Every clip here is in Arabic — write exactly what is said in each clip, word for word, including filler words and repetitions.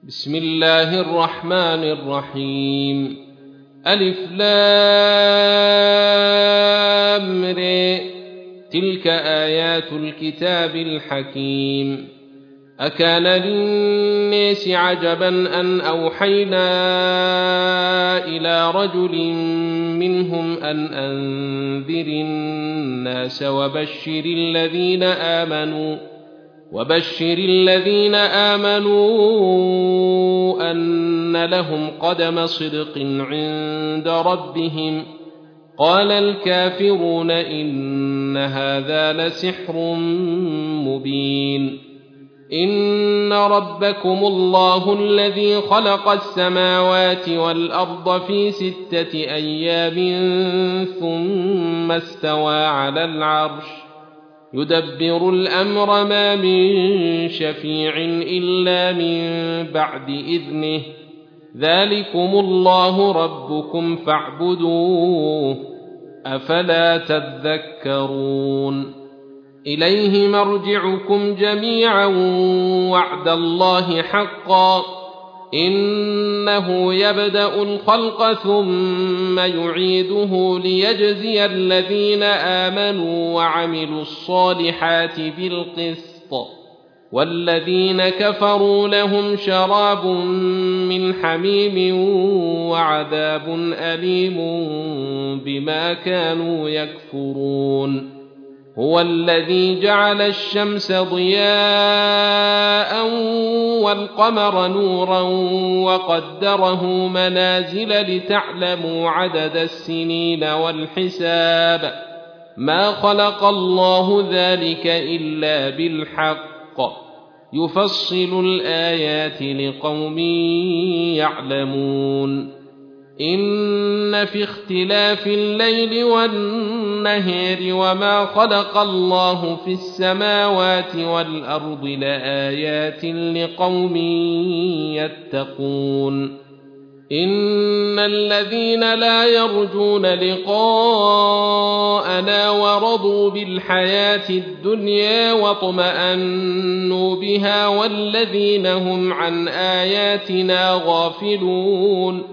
بسم الله الرحمن الرحيم. ألف لام ر. تلك آيات الكتاب الحكيم. أكان للناس عجبا أن أوحينا إلى رجل منهم أن أنذر الناس وبشر الذين آمنوا وبشر الذين آمنوا أن لهم قدم صدق عند ربهم. قال الكافرون إن هذا لسحر مبين. إن ربكم الله الذي خلق السماوات والأرض في ستة أيام ثم استوى على العرش يدبر الأمر ما من شفيع إلا من بعد إذنه. ذلكم الله ربكم فاعبدوه أفلا تذكرون. إليه مرجعكم جميعا وعد الله حقا إنه يبدأ الخلق ثم يعيده ليجزي الذين آمنوا وعملوا الصالحات بالقسط والذين كفروا لهم شراب من حميم وعذاب أليم بما كانوا يكفرون. هو الذي جعل الشمس ضياء والقمر نورا وقدره منازل لتعلموا عدد السنين والحساب. ما خلق الله ذلك إلا بالحق يفصل الآيات لقوم يعلمون. إن في اختلاف الليل والنهار وما خلق الله في السماوات والأرض لآيات لقوم يتقون. إن الذين لا يرجون لقاءنا ورضوا بالحياة الدنيا واطمأنوا بها والذين هم عن آياتنا غافلون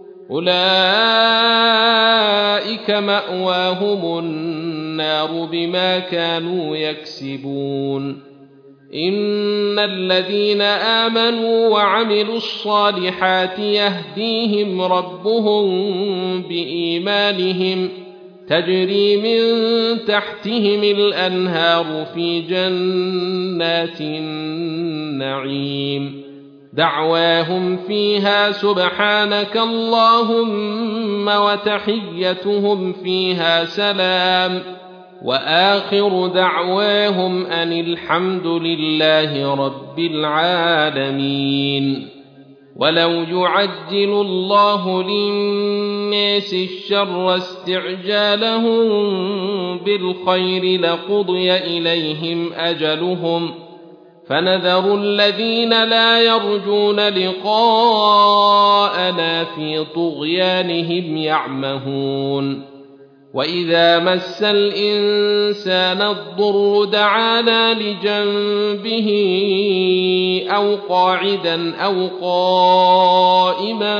أولئك مأواهم النار بما كانوا يكسبون. إن الذين آمنوا وعملوا الصالحات يهديهم ربهم بإيمانهم تجري من تحتهم الأنهار في جنات النعيم. دعواهم فيها سبحانك اللهم وتحيتهم فيها سلام وآخر دعواهم أن الحمد لله رب العالمين. ولو يعجل الله للناس الشر استعجالهم بالخير لقضي إليهم أجلهم فنذر الذين لا يرجون لقاءنا في طغيانهم يعمهون. وإذا مس الإنسان الضر دعانا لجنبه أو قاعدا أو قائما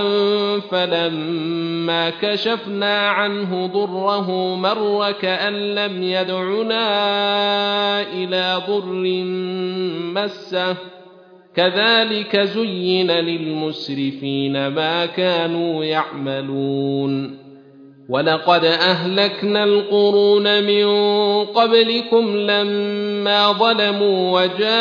فلما كشفنا عنه ضره مر كأن لم يدعنا إلى ضر مسه كذلك زين للمسرفين ما كانوا يعملون. ولقد أهلكنا القرون من قبلكم لما ظلموا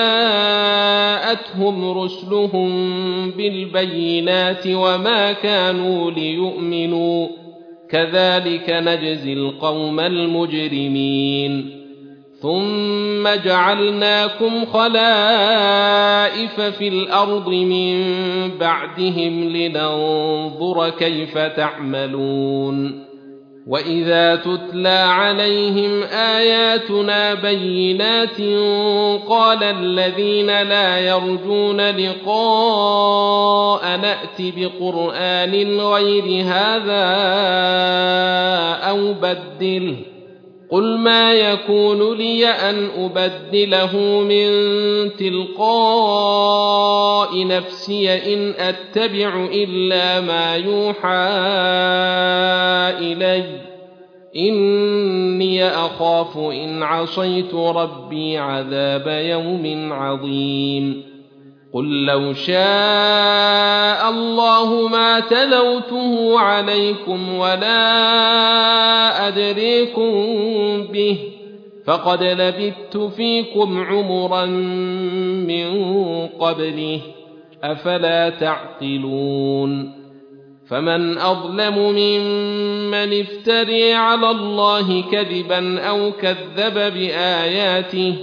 وجاءتهم رسلهم بالبينات وما كانوا ليؤمنوا كذلك نجزي القوم المجرمين. ثم جعلناكم خلائف في الأرض من بعدهم لننظر كيف تعملون. وإذا تتلى عليهم آياتنا بينات قال الذين لا يرجون لقاء نأت بقرآن غير هذا أو بدله قل ما يكون لي أن أبدله من تلقاء نفسي إن أتبع إلا ما يوحى إلي إني أخاف إن عصيت ربي عذاب يوم عظيم قل لو شاء الله ما تلوته عليكم ولا أدريكم به فقد لبثت فيكم عمرا من قبله أفلا تعقلون فمن أظلم ممن افتري على الله كذبا أو كذب بآياته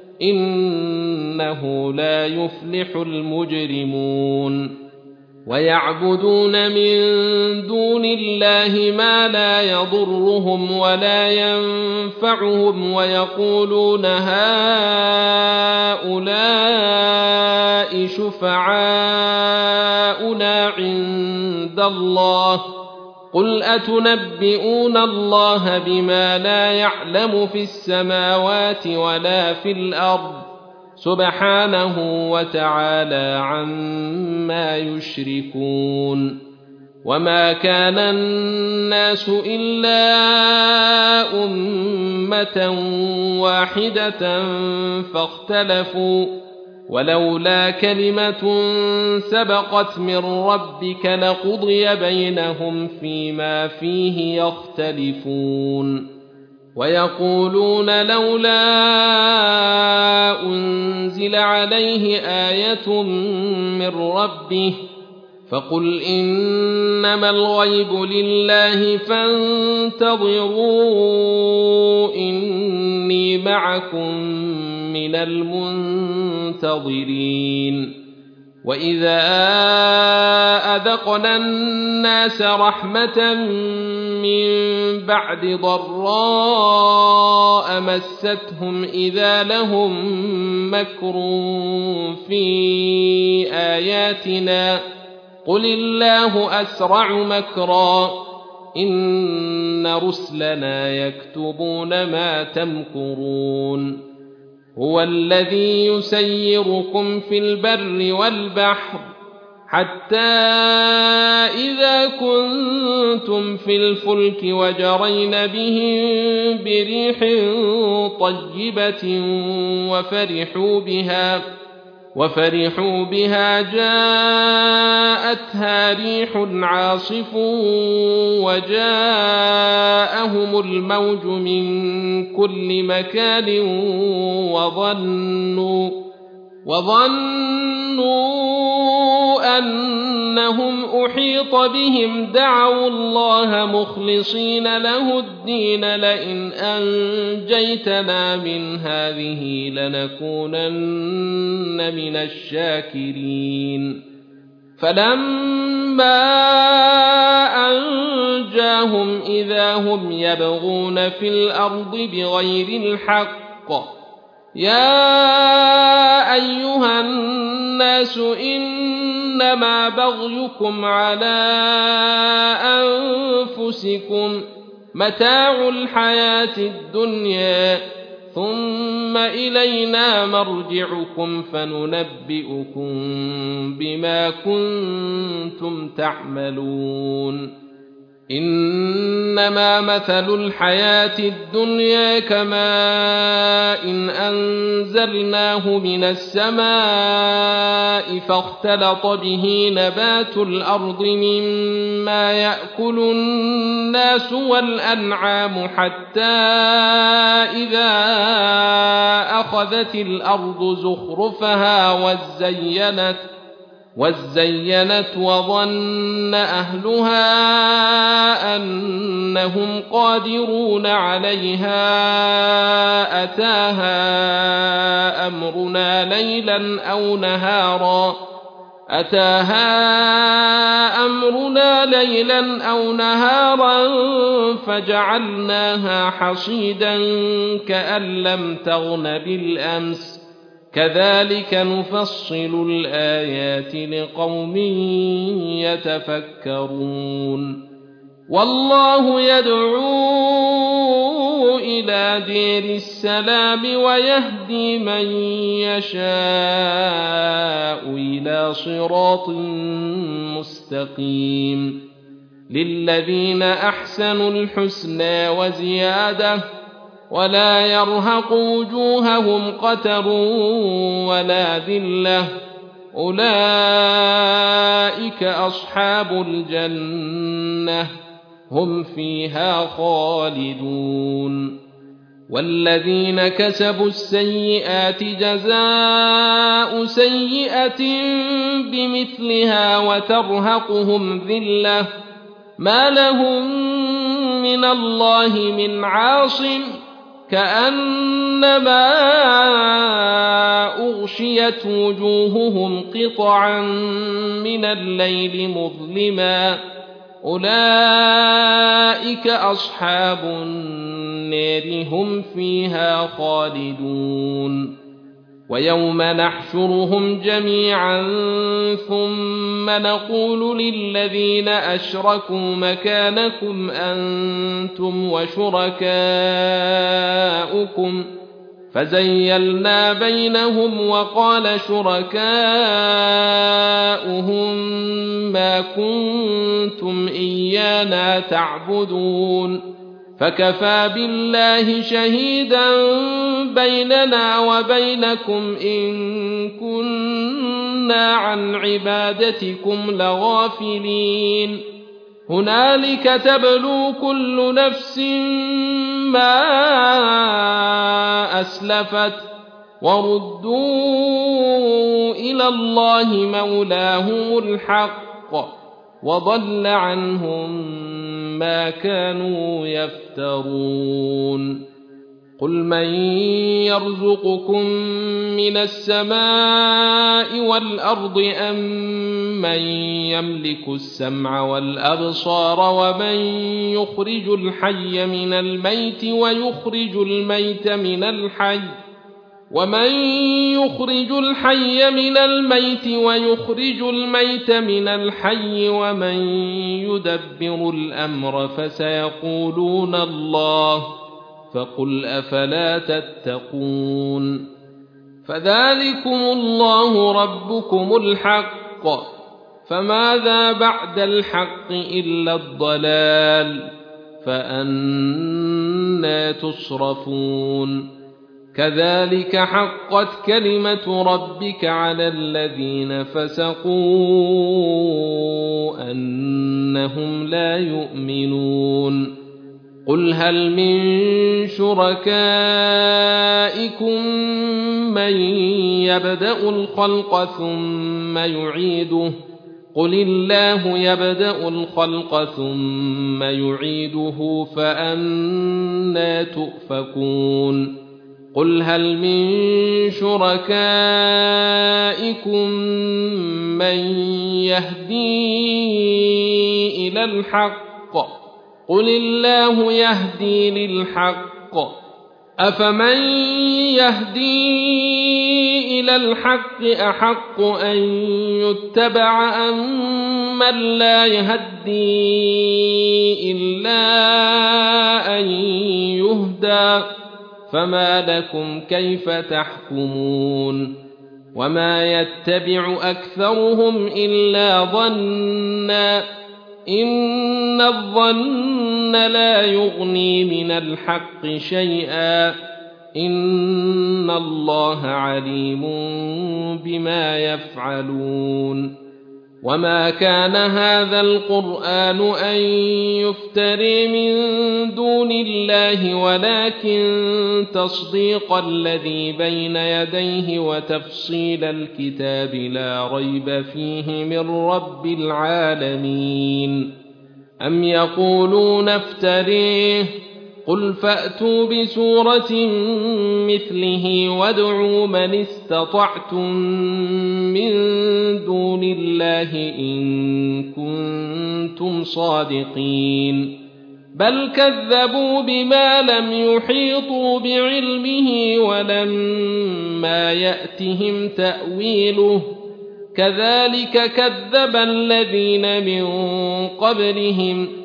إنه لا يفلح المجرمون ويعبدون من دون الله ما لا يضرهم ولا ينفعهم ويقولون هؤلاء شفعاؤنا عند الله قل أتنبئون الله بما لا يعلم في السماوات ولا في الأرض سبحانه وتعالى عما يشركون وما كان الناس إلا أمة واحدة فاختلفوا ولولا كلمة سبقت من ربك لقضي بينهم فيما فيه يختلفون ويقولون لولا أنزل عليه آية من ربه فقل إنما الغيب لله فانتظروا إني معكم من المنتظرين وإذا أذقنا الناس رحمة من بعد ضراء مستهم إذا لهم مكر في آياتنا قل الله أسرع مكرا إن رسلنا يكتبون ما تمكرون هو الذي يسيركم في البر والبحر حتى إذا كنتم في الفلك وجرين بهم بريح طيبة وفرحوا بها وفرحوا بها جاءتها ريح عاصف وجاءهم الموج من كل مكان وظنوا وظنوا أنهم أحيط بهم دعوا الله مخلصين له الدين لئن أنجيتنا من هذه لنكونن من الشاكرين فلما أنجاهم إذا هم يبغون في الأرض بغير الحق يا أيها الناس إنما بغيكم على أنفسكم متاع الحياة الدنيا ثم إلينا مرجعكم فننبئكم بما كنتم تعملون إنما مثل الحياة الدنيا كماء إن أنزلناه من السماء فاختلط به نبات الأرض مما يأكل الناس والأنعام حتى إذا أخذت الأرض زخرفها وزينت وزينت وظن أهلها أنهم قادرون عليها أتاها أمرنا ليلا أو نهارا أتاها أمرنا ليلا أو نهارا فجعلناها حصيدا كأن لم تغن بالأمس كذلك نفصل الآيات لقوم يتفكرون والله يدعو إلى دير السلام ويهدي من يشاء إلى صراط مستقيم للذين أحسنوا الحسنى وزيادة ولا يرهق وجوههم قتر ولا ذلة أولئك أصحاب الجنة هم فيها خالدون والذين كسبوا السيئات جزاء سيئة بمثلها وترهقهم ذلة ما لهم من الله من عاصم كأنما أغشيت وجوههم قطعا من الليل مظلما أولئك أصحاب النار هم فيها خالدون ويوم نحشرهم جميعا ثم نقول للذين أشركوا مكانكم أنتم وشركاؤكم فزيلنا بينهم وقال شركاؤهم ما كنتم إيانا تعبدون فكفى بالله شهيدا بيننا وبينكم إن كنا عن عبادتكم لغافلين هنالك تبلو كل نفس ما أسلفت وردوا إلى الله مولاهم الحق وضل عنهم ما كانوا يفترون قل من يرزقكم من السماء والأرض أم من يملك السمع والأبصار ومن يخرج الحي من الميت ويخرج الميت من الحي ومن يخرج الحي من الميت ويخرج الميت من الحي ومن يدبر الأمر فسيقولون الله فقل أفلا تتقون فذلكم الله ربكم الحق فماذا بعد الحق إلا الضلال فأنى تصرفون كذلك حقت كلمة ربك على الذين فسقوا أنهم لا يؤمنون قل هل من شركائكم من يبدأ الخلق ثم يعيده قل الله يبدأ الخلق ثم يعيده فأنى تؤفكون قل هل من شركائكم من يهدي إلى الحق قل الله يهدي للحق أفمن يهدي إلى الحق أحق أن يتبع أم من لا يهدي إلا أن يهدى فما لكم كيف تحكمون وما يتبع أكثرهم إلا ظنا إن الظن لا يغني من الحق شيئا إن الله عليم بما يفعلون وما كان هذا القرآن أن يفتري من دون الله ولكن تصديق الذي بين يديه وتفصيل الكتاب لا ريب فيه من رب العالمين أم يقولون افتريه قل فأتوا بسورة مثله وادعوا من استطعتم من دون الله إن كنتم صادقين بل كذبوا بما لم يحيطوا بعلمه ولما يأتهم تأويله كذلك كذب الذين من قبلهم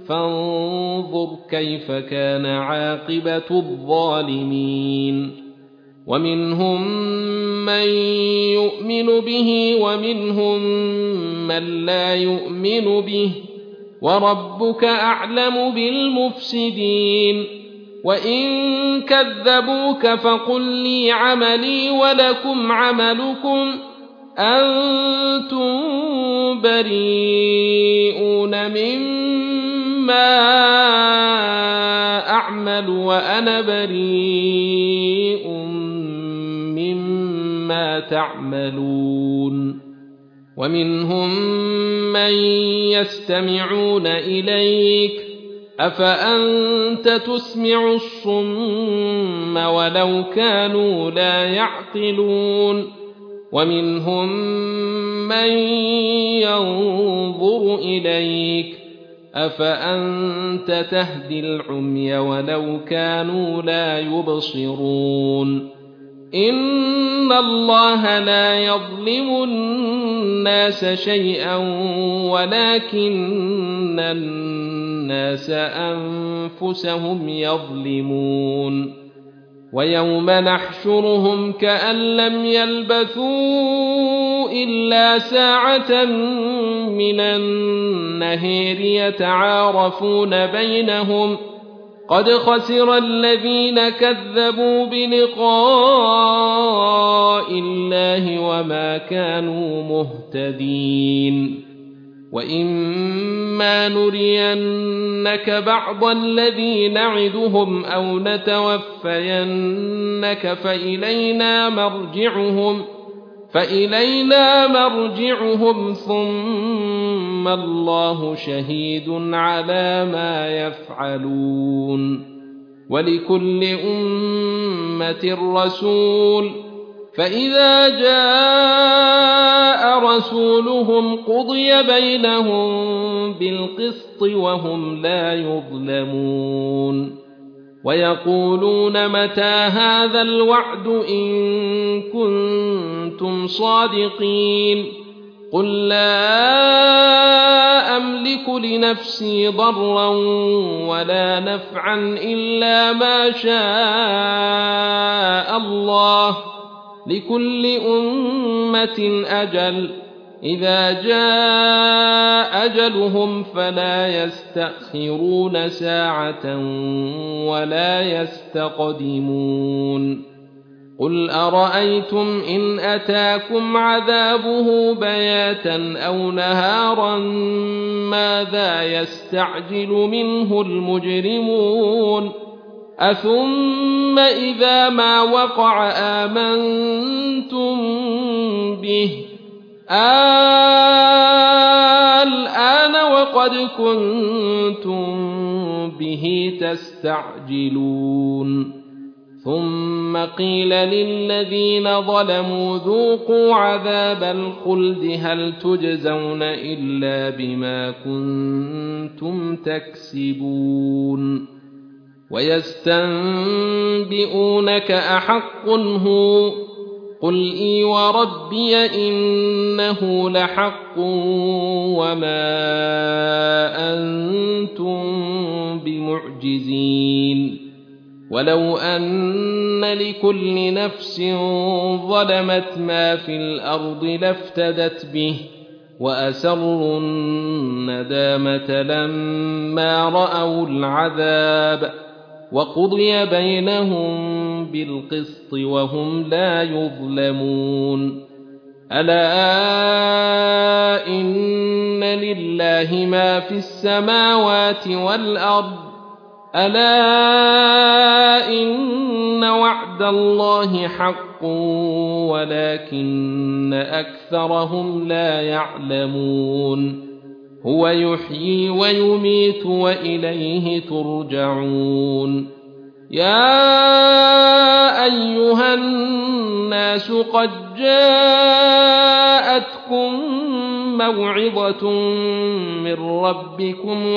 فانظر كيف كان عاقبة الظالمين ومنهم من يؤمن به ومنهم من لا يؤمن به وربك أعلم بالمفسدين وإن كذبوك فقل لي عملي ولكم عملكم أنتم بريئون مما أعمل وأنا بريء مما تعملون ومنهم من يستمعون إليك أفأنت تسمع الصم ولو كانوا لا يعقلون ومنهم من ينظر إليك أفأنت تهدي العمي ولو كانوا لا يبصرون إن الله لا يظلم الناس شيئا ولكن الناس أنفسهم يظلمون ويوم نحشرهم كأن لم يلبثوا إلا ساعة من النهار يتعارفون بينهم قد خسر الذين كذبوا بلقاء الله وما كانوا مهتدين وإما نرينك بعض الذي نعدهم أو نتوفينك فإلينا مرجعهم فإلينا مرجعهم ثم الله شهيد على ما يفعلون ولكل أمة رسول فإذا جاء رسولهم قضي بينهم بالقسط وهم لا يظلمون ويقولون متى هذا الوعد إن كنتم صادقين قل لا أملك لنفسي ضرا ولا نفعا إلا ما شاء الله لكل أمة أجل إذا جاء أجلهم فلا يستأخرون ساعة ولا يستقدمون قل أرأيتم إن أتاكم عذابه بياتا أو نهارا ماذا يستعجل منه المجرمون أثم إذا ما وقع آمنتم به الآن وقد كنتم به تستعجلون ثم قيل للذين ظلموا ذوقوا عذاب الخلد هل تجزون إلا بما كنتم تكسبون ويستنبئونك أحق هو قل إي وربي إنه لحق وما أنتم بمعجزين ولو أن لكل نفس ظلمت ما في الأرض لافتدت به وأسروا الندامة لما رأوا العذاب وقضي بينهم بالقسط وهم لا يظلمون ألا إن لله ما في السماوات والأرض ألا إن وعد الله حق ولكن أكثرهم لا يعلمون هو يحيي ويميت وإليه ترجعون يا أيها الناس قد جاءتكم موعظة من ربكم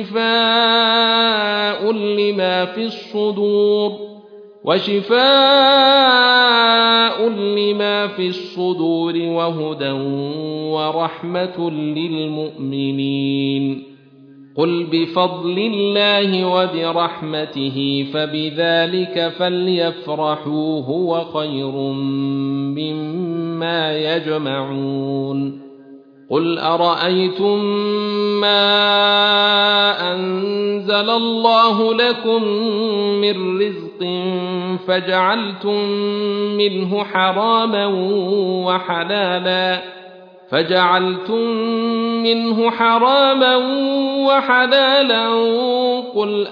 وشفاء لما في الصدور وشفاء لما في الصدور وهدى ورحمة للمؤمنين قل بفضل الله وبرحمته فبذلك فليفرحوا هو خير مما يجمعون قل أرأيتم ما أنزل الله لكم من رزق فجعلتم منه حراما وحلالا فجعلتم منه حراما وحلالا قل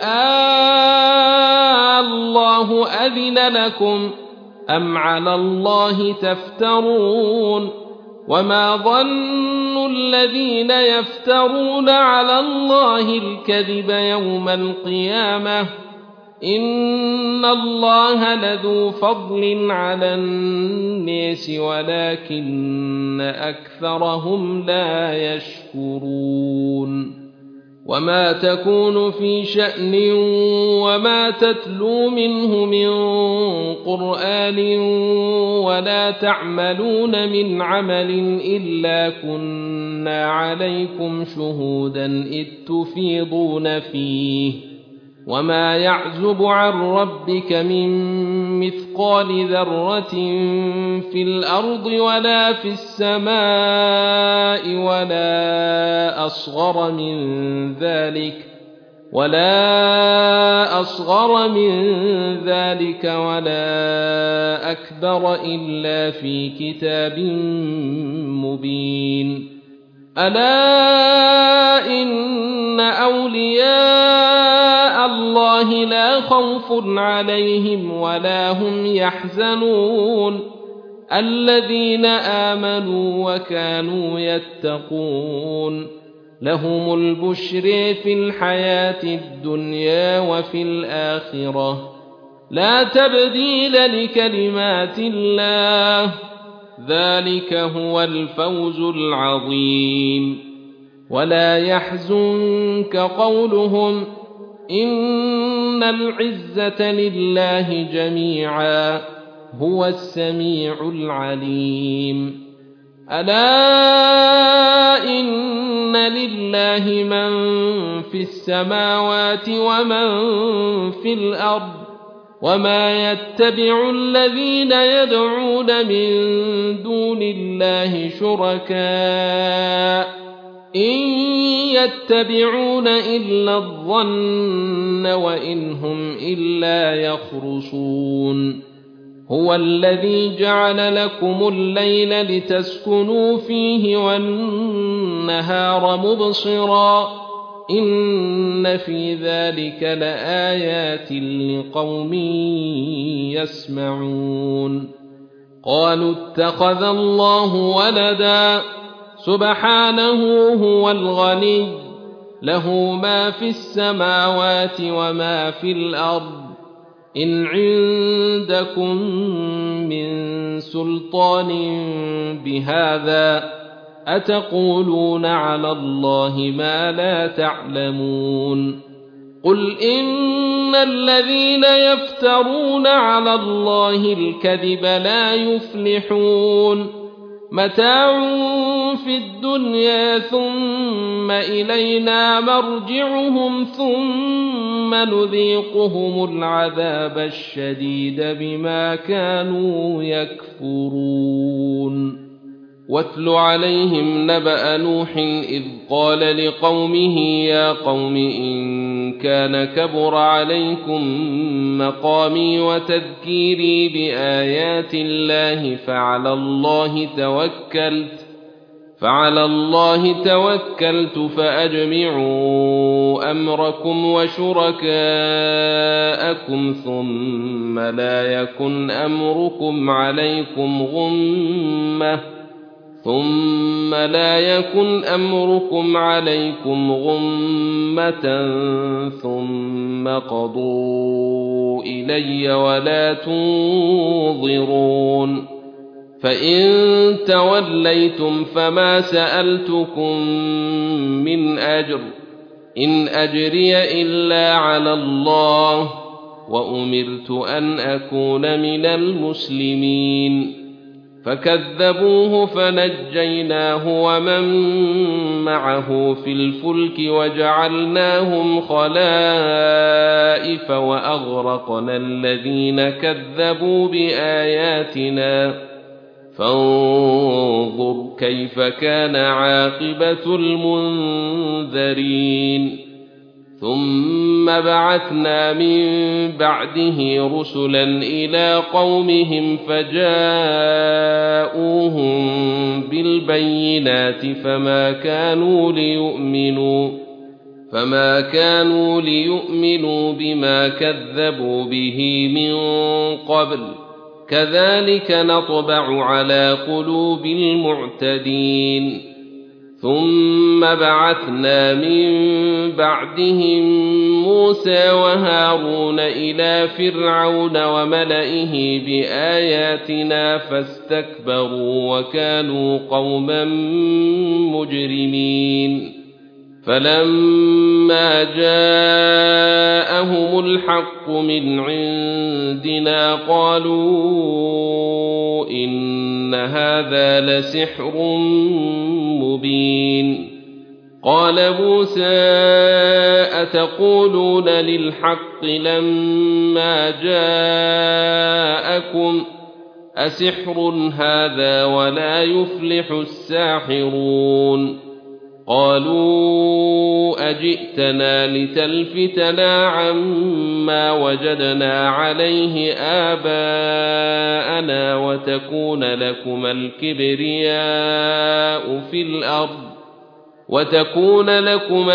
آه الله أذن لكم أم على الله تفترون وما ظن الذين يفترون على الله الكذب يوم القيامة إن الله لذو فضل على الناس ولكن أكثرهم لا يشكرون وما تكون في شأن وما تتلو منه من قرآن ولا تعملون من عمل إلا كنا عليكم شهودا إذ تفيضون فيه وما يعزب عن ربك من مثقال ذرة في الأرض ولا في السماء ولا أصغر من ذلك ولا أصغر من ذلك ولا أكبر إلا في كتاب مبين ألا إن أولياء الله لا خوف عليهم ولا هم يحزنون الذين آمنوا وكانوا يتقون لهم البشر في الحياة الدنيا وفي الآخرة لا تبديل لكلمات الله ذلك هو الفوز العظيم ولا يحزنك قولهم إن العزة لله جميعا هو السميع العليم ألا إن لله من في السماوات ومن في الأرض وما يتبع الذين يدعون من دون الله شركاء إن يتبعون إلا الظن وإن هم إلا يخرصون هو الذي جعل لكم الليل لتسكنوا فيه والنهار مبصرا إن في ذلك لآيات لقوم يسمعون قالوا اتخذ الله ولدا سبحانه هو الغني له ما في السماوات وما في الأرض إن عندكم من سلطان بهذا أتقولون على الله ما لا تعلمون قل إن الذين يفترون على الله الكذب لا يفلحون متاع في الدنيا ثم إلينا مرجعهم ثم نذيقهم العذاب الشديد بما كانوا يكفرون واتل عليهم نبأ نوح إذ قال لقومه يا قوم إن كان كبر عليكم مقامي وتذكيري بآيات الله فعلى الله توكلت فعلى الله توكلت فأجمعوا أمركم وشركاءكم ثم لا يكن أمركم عليكم غمة ثم لا يكن أمركم عليكم غمة ثم قضوا إلي ولا تنظرون فإن توليتم فما سألتكم من أجر إن أجري إلا على الله وأمرت أن أكون من المسلمين فكذبوه فنجيناه ومن معه في الفلك وجعلناهم خلائف وأغرقنا الذين كذبوا بآياتنا فانظر كيف كان عاقبة المنذرين ثم بعثنا من بعده رسلا إلى قومهم فجاءوهم بالبينات فما كانوا ليؤمنوا فما كانوا ليؤمنوا بما كذبوا به من قبل كذلك نطبع على قلوب المعتدين ثم بعثنا من بعدهم موسى وهارون إلى فرعون وملئه بآياتنا فاستكبروا وكانوا قوما مجرمين فلما جاءهم الحق من عندنا قالوا إن هذا لسحر مبين قال موسى أتقولون للحق لما جاءكم أسحر هذا ولا يفلح الساحرون قالوا أجئتنا لتلفتنا عما وجدنا عليه آباءنا وتكون لكما الكبرياء في الأرض وتكون لكما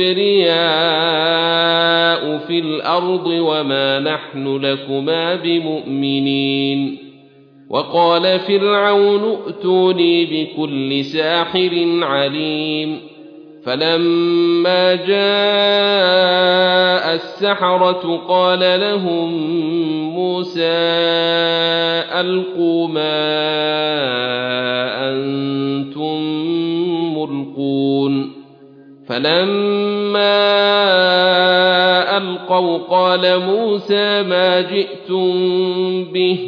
الكبرياء في الأرض وما نحن لكما بمؤمنين وقال فرعون ائتوني بكل ساحر عليم فلما جاء السحرة قال لهم موسى ألقوا ما أنتم ملقون فلما ألقوا قال موسى ما جئتم به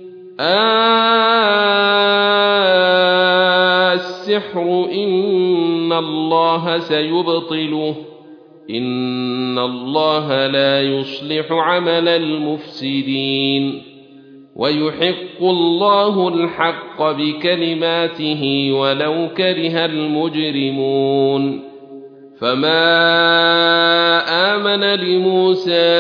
السحر إن الله سيبطله إن الله لا يصلح عمل المفسدين ويحق الله الحق بكلماته ولو كره المجرمون فما آمن لموسى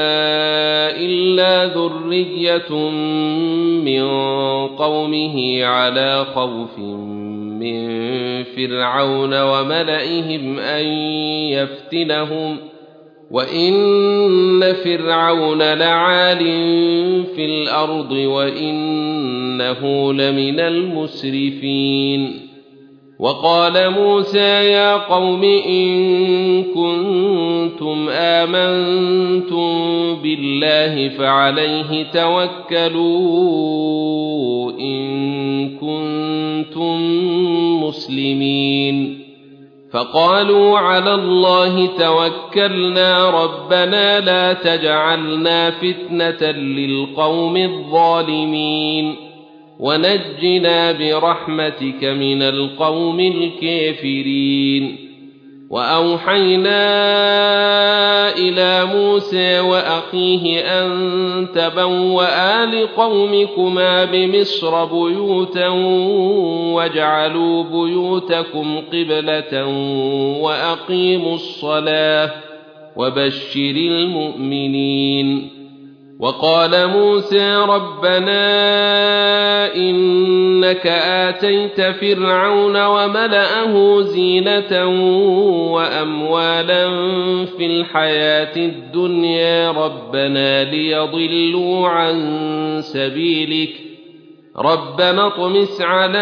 إلا ذرية من قومه على خوف من فرعون وملئهم أن يفتنهم وإن فرعون لعال في الأرض وإنه لمن المسرفين وقال موسى يا قوم إن كنتم آمنتم بالله فعليه توكلوا إن كنتم مسلمين فقالوا على الله توكلنا ربنا لا تجعلنا فتنة للقوم الظالمين ونجنا برحمتك من القوم الكافرين وأوحينا إلى موسى وأخيه أن تبوأ لقومكما بمصر بيوتا واجعلوا بيوتكم قبلة وأقيموا الصلاة وبشر المؤمنين وقال موسى ربنا إنك آتيت فرعون وملأه زينة وأموالا في الحياة الدنيا ربنا ليضلوا عن سبيلك ربنا اطمس على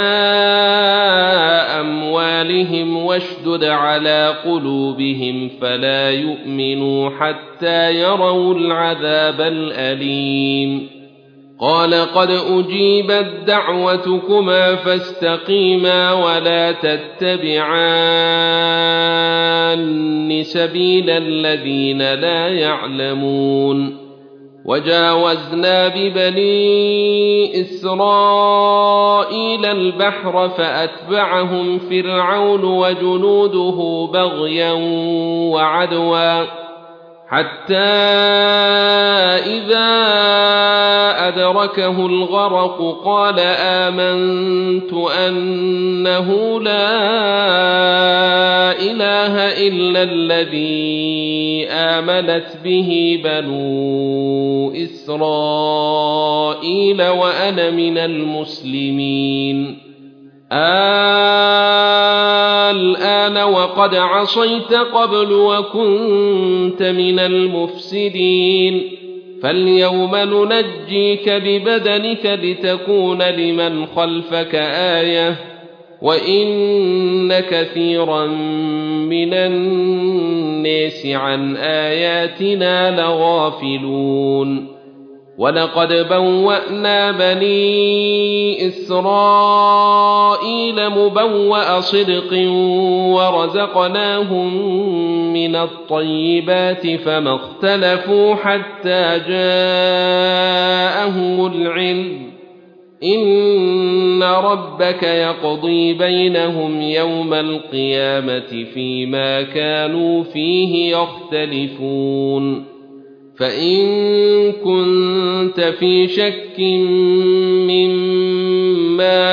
أموالهم واشدد على قلوبهم فلا يؤمنوا حتى يروا العذاب الأليم قال قد أجيبت دعوتكما فاستقيما ولا تتبعان سبيل الذين لا يعلمون وجاوزنا ببني إسرائيل البحر فأتبعهم فرعون وجنوده بغيا وعدوا حتى إذا أدركه الغرق قال آمنت أنه لا إله إلا الذي آمنت به بنو إسرائيل وأنا من المسلمين الآن وقد عصيت قبل وكنت من المفسدين فاليوم ننجيك ببدنك لتكون لمن خلفك آية وإن كثيرا من الناس عن آياتنا لغافلون ولقد بوأنا بني إسرائيل مبوأ صدق ورزقناهم من الطيبات فما اختلفوا حتى جاءهم العلم إن ربك يقضي بينهم يوم القيامة فيما كانوا فيه يختلفون فإن كنت في شك مما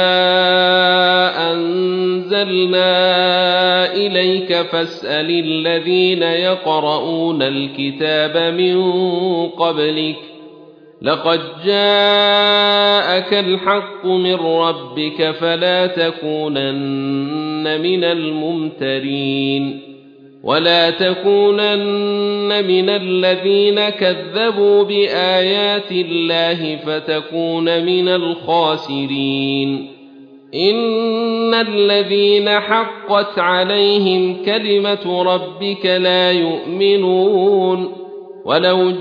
أنزلنا إليك فاسأل الذين يقرؤون الكتاب من قبلك لقد جاءك الحق من ربك فلا تكونن من الممترين ولا تكونن من الذين كذبوا بآيات الله فتكون من الخاسرين إن الذين حقت عليهم كلمة ربك لا يؤمنون ولو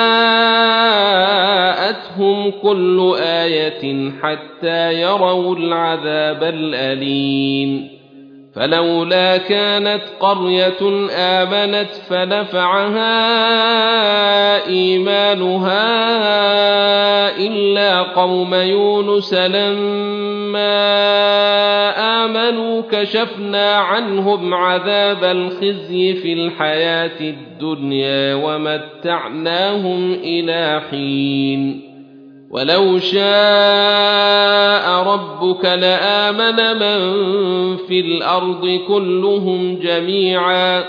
جاءتهم كل آية حتى يروا العذاب الأليم فلولا كانت قرية آمنت فنفعها إيمانها إلا قوم يونس لما آمنوا كشفنا عنهم عذاب الخزي في الحياة الدنيا ومتعناهم إلى حين ولو شاء ربك لآمن من في الأرض كلهم جميعا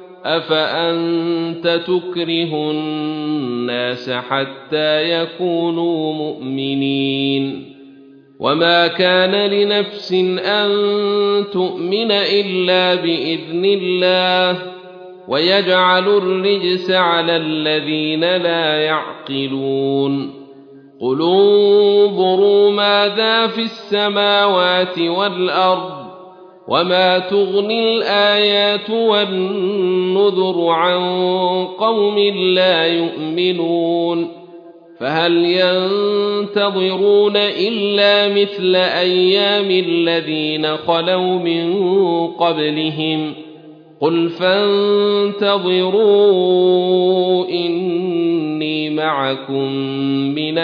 أفأنت تكره الناس حتى يكونوا مؤمنين وما كان لنفس أن تؤمن إلا بإذن الله ويجعل الرجس على الذين لا يعقلون قل انظروا ماذا في السماوات والأرض وما تغني الآيات والنذر عن قوم لا يؤمنون فهل ينتظرون إلا مثل أيام الذين خلوا من قبلهم قل فانتظروا إني معكم من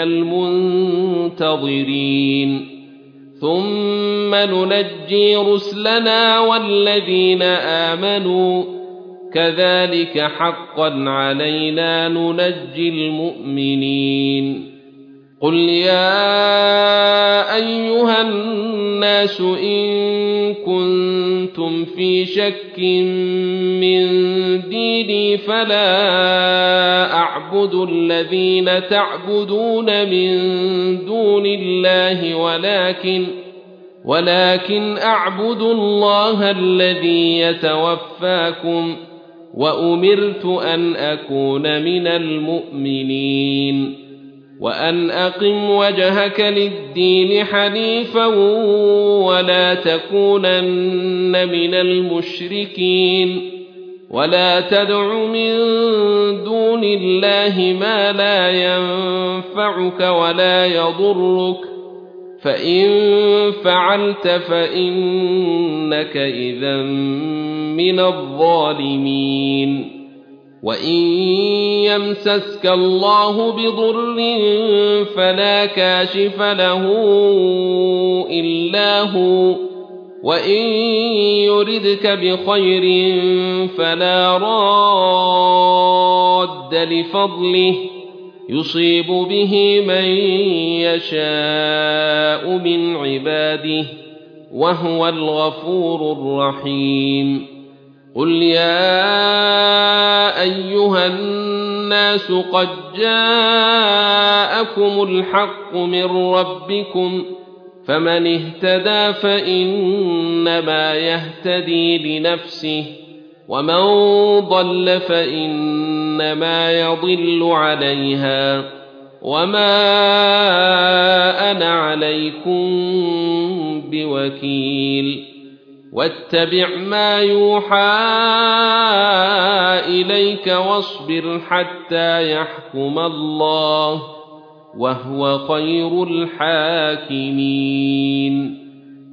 المنتظرين ثم ننجي رسلنا والذين آمنوا كذلك حقا علينا ننجي المؤمنين قل يا أيها الناس إن كنتم في شك من ديني فلا أعبد الذين تعبدون من دون الله ولكن ولكن أعبد الله الذي يتوفاكم وأمرت أن أكون من المؤمنين وأن أقم وجهك للدين حنيفا ولا تكونن من المشركين ولا تدع من دون الله ما لا ينفعك ولا يضرك فإن فعلت فإنك إذا من الظالمين وإن يمسسك الله بضر فلا كاشف له إلا هو، وإن يردك بخير فلا راد لفضله يصيب به من يشاء من عباده وهو الغفور الرحيم. قل يا أيها الناس قد جاءكم الحق من ربكم، فمن اهتدى فإنما يهتدي لنفسه، ومن ضل فإنما يضل عليها، وما أنا عليكم بوكيل. واتبع ما يوحى إليك واصبر حتى يحكم الله وهو خير الحاكمين.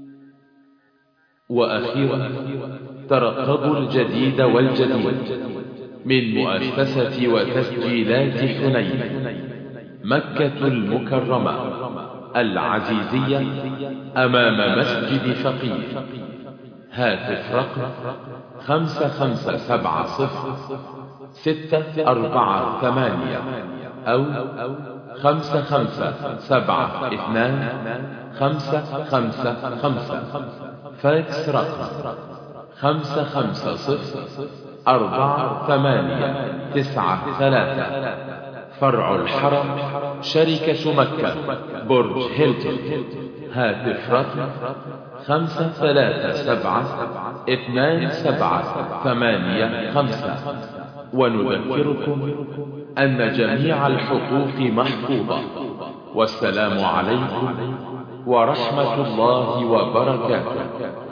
وأخيرا ترقبوا الجديد والجديد من مؤسسة وتسجيلات حنين مكة المكرمة العزيزية أمام مسجد فقيه. هاتف رقم خمسة خمسة سبعة صفر ستة أربعة ثمانية أو خمسة خمسة سبعة اثنان خمسة خمسة خمسة. فاكس رقم خمسة خمسة صفر أربعة ثمانية تسعة ثلاثة. فرع الحرم شركة مكة برج هيلتون. هاتف رقم خمسة ثلاثة سبعة اثنان سبعة ثمانية خمسة. ونذكركم أن جميع الحقوق محفوظة. والسلام عليكم ورحمة الله وبركاته.